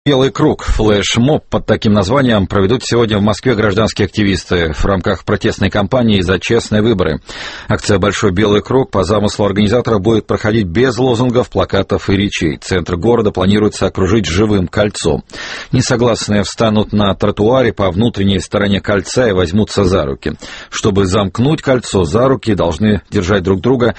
Белый круг, флешмоб под таким названием проведут сегодня в Москве гражданские активисты в рамках протестной кампании за честные выборы. Акция «Большой белый круг» по замыслу организатора будет проходить без лозунгов, плакатов и речей. Центр города планируется окружить живым кольцом. Несогласные встанут на тротуаре по внутренней стороне кольца и возьмутся за руки. Чтобы замкнуть кольцо, за руки должны держать друг друга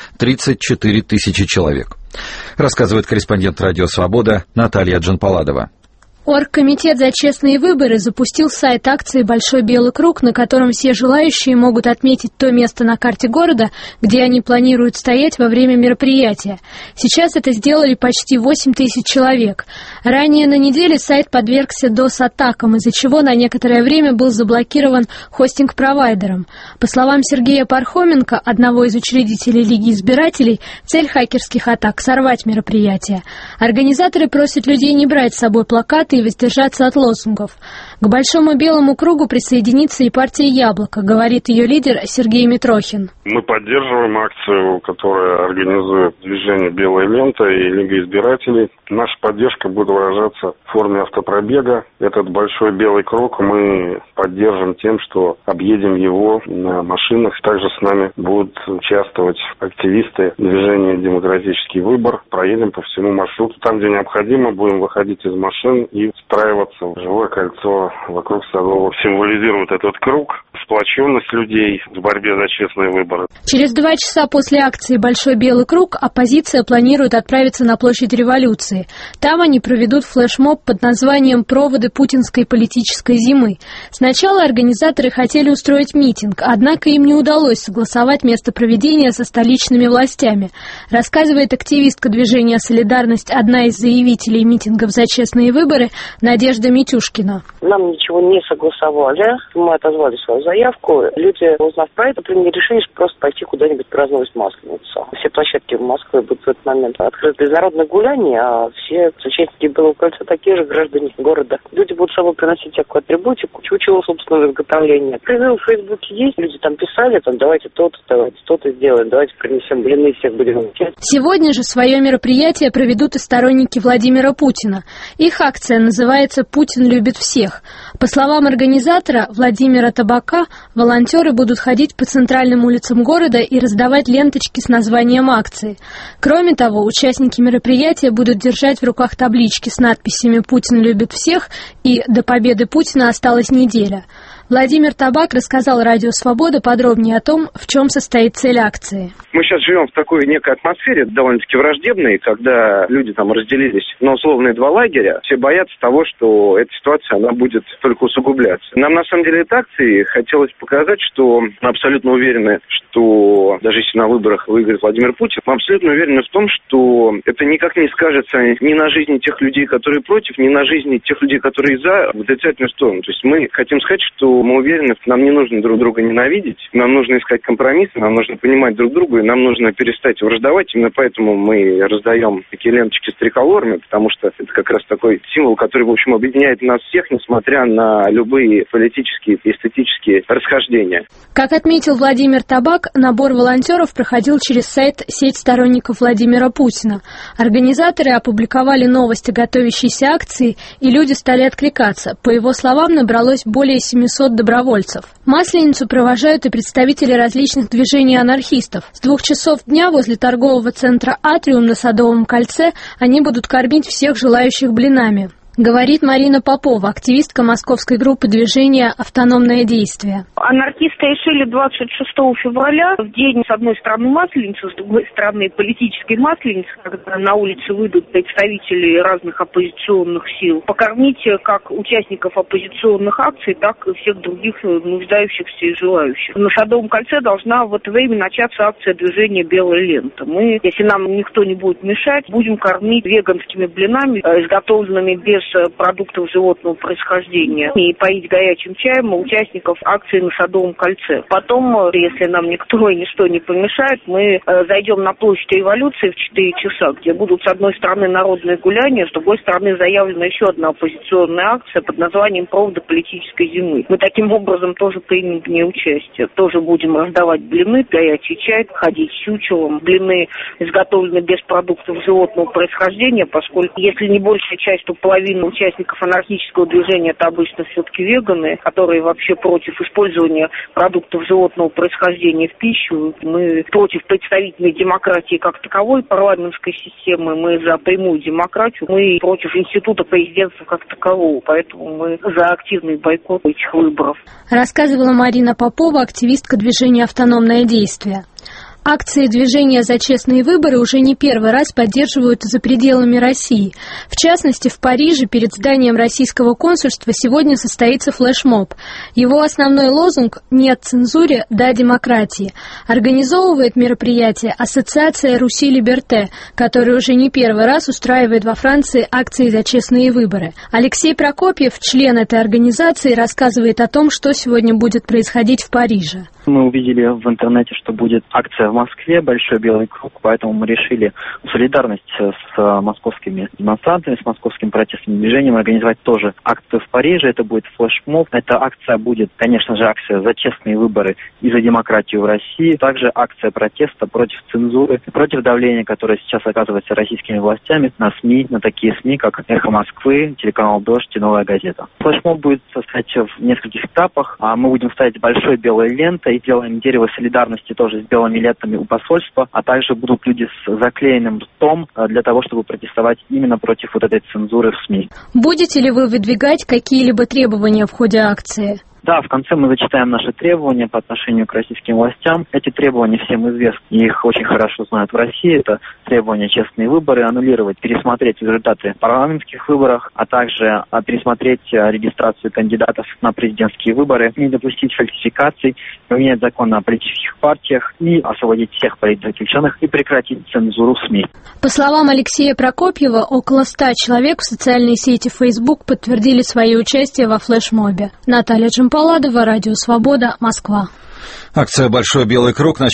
34 тысячи человек. Рассказывает корреспондент «Радио Свобода» Наталья Джанпаладова. Оргкомитет за честные выборы запустил сайт акции «Большой белый круг», на котором все желающие могут отметить то место на карте города, где они планируют стоять во время мероприятия. Сейчас это сделали почти 8 тысяч человек. Ранее на неделе сайт подвергся DOS-атакам, из-за чего на некоторое время был заблокирован хостинг-провайдером. По словам Сергея Пархоменко, одного из учредителей Лиги избирателей, цель хакерских атак – сорвать мероприятие. Организаторы просят людей не брать с собой плакаты и воздержаться от лозунгов. К Большому белому кругу присоединится и партия «Яблоко», говорит ее лидер Сергей Митрохин. Мы поддерживаем акцию, которая организует движение «Белая лента» и Лига избирателей. Наша поддержка будет выражаться в форме автопробега. Этот Большой белый круг мы поддержим тем, что объедем его на машинах. Также с нами будут участвовать активисты движения «Демократический выбор». Проедем по всему маршруту. Там, где необходимо, будем выходить из машин и встраиваться в живое кольцо вокруг Садового. Символизирует этот круг сплоченность людей в борьбе за честные выборы. Через 2 часа после акции «Большой белый круг» оппозиция планирует отправиться на площадь Революции. Там они проведут флешмоб под названием «Проводы путинской политической зимы». Сначала организаторы хотели устроить митинг, однако им не удалось согласовать место проведения со столичными властями. Рассказывает активистка движения «Солидарность», одна из заявителей митингов за честные выборы, Надежда Митюшкина. Нам ничего не согласовали. Мы отозвали свою заявку. Люди, узнав про это, приняли решение просто пойти куда-нибудь праздновать Масленицу. Все площадки в Москве будут в этот момент открыты для народных гуляний, а все участники Белого кольца такие же граждане города. Люди будут с собой приносить всякую атрибутику, чучело собственного изготовления. Призывы в Фейсбуке есть, люди там писали, давайте то-то сделаем, давайте принесем блины, всех будем учить. Сегодня же свое мероприятие проведут и сторонники Владимира Путина. Их акция называется «Путин любит всех». По словам организатора Владимира Табака, волонтеры будут ходить по центральным улицам города и раздавать ленточки с названием акции. Кроме того, участники мероприятия будут держать в руках таблички с надписями «Путин любит всех» и «До победы Путина осталась неделя». Владимир Табак рассказал «Радио Свобода» подробнее о том, в чем состоит цель акции. Мы сейчас живем в такой некой атмосфере, довольно-таки враждебной, когда люди там разделились на условные 2 лагеря. Все боятся того, что эта ситуация, она будет только усугубляться. Нам, на самом деле, этой акции хотелось показать, что мы абсолютно уверены, что даже если на выборах выиграет Владимир Путин, мы абсолютно уверены в том, что это никак не скажется ни на жизни тех людей, которые против, ни на жизни тех людей, которые за, в отрицательную сторону. То есть мы хотим сказать, что мы уверены, что нам не нужно друг друга ненавидеть, нам нужно искать компромиссы, нам нужно понимать друг друга, и нам нужно перестать враждовать. Именно поэтому мы раздаем такие ленточки с триколорами, потому что это как раз такой символ, который, в общем, объединяет нас всех, несмотря на любые политические и эстетические расхождения. Как отметил Владимир Табак, набор волонтеров проходил через сайт «Сеть сторонников Владимира Путина». Организаторы опубликовали новость о готовящейся акции, и люди стали откликаться. По его словам, набралось более 700 добровольцев. Масленицу провожают и представители различных движений анархистов. С 2 часов дня возле торгового центра «Атриум» на Садовом кольце они будут кормить всех желающих блинами. Говорит Марина Попова, активистка московской группы движения «Автономное действие». Анархисты решили 26 февраля, в день, с одной стороны, Масленицы, с другой стороны, политической Масленицы, когда на улице выйдут представители разных оппозиционных сил, покормить как участников оппозиционных акций, так и всех других нуждающихся и желающих. На Садовом кольце должна в это время начаться акция движения «Белая лента». Мы, если нам никто не будет мешать, будем кормить веганскими блинами, изготовленными без продуктов животного происхождения, и поить горячим чаем участников акции на Садовом кольце. Потом, если нам никто и ничто не помешает, мы зайдем на площадь Революции в 4 часа, где будут с одной стороны народные гуляния, с другой стороны заявлена еще одна оппозиционная акция под названием «Проводы политической зимы». Мы таким образом тоже примем в ней участие. Тоже будем раздавать блины, горячий чай, ходить с чучелом. Блины изготовлены без продуктов животного происхождения, поскольку если не большая часть, то половина половина участников анархического движения это обычно все-таки веганы, которые вообще против использования продуктов животного происхождения в пищу. Мы против представительной демократии как таковой, парламентской системы, мы за прямую демократию, мы против института президентства как такового, поэтому мы за активный бойкот этих выборов. Рассказывала Марина Попова, активистка движения «Автономное действие». Акции движения «За честные выборы» уже не первый раз поддерживают за пределами России. В частности, в Париже перед зданием российского консульства сегодня состоится флешмоб. Его основной лозунг «Нет цензуре, да демократии». Организовывает мероприятие Ассоциация Руси Либерте, которая уже не первый раз устраивает во Франции акции «За честные выборы». Алексей Прокопьев, член этой организации, рассказывает о том, что сегодня будет происходить в Париже. Мы увидели в интернете, что будет акция в Москве, большой белый круг, поэтому мы решили в солидарность с московскими демонстрантами, с московским протестным движением организовать тоже акцию в Париже. Это будет флешмоб. Эта акция будет, конечно же, акция за честные выборы и за демократию в России. Также акция протеста против цензуры, против давления, которое сейчас оказывается российскими властями на СМИ, на такие СМИ, как «Эхо Москвы», телеканал «Дождь» и «Новая газета». Флешмоб будет состоять в нескольких этапах. Мы будем ставить большой белой лентой, делаем дерево солидарности тоже с белыми лентами у посольства, а также будут люди с заклеенным ртом для того, чтобы протестовать именно против вот этой цензуры в СМИ. Будете ли вы выдвигать какие-либо требования в ходе акции? Да, в конце мы зачитаем наши требования по отношению к российским властям. Эти требования всем известны, их очень хорошо знают в России. Это требования честные выборы, аннулировать, пересмотреть результаты парламентских выборов, а также пересмотреть регистрацию кандидатов на президентские выборы, не допустить фальсификаций, поменять закон о политических партиях и освободить всех политзаключенных и прекратить цензуру СМИ. По словам Алексея Прокопьева, около 100 человек в социальной сети Facebook подтвердили свое участие во флешмобе. Наталья Джампаладова, Радио Свобода, Москва. Акция «Большой белый круг»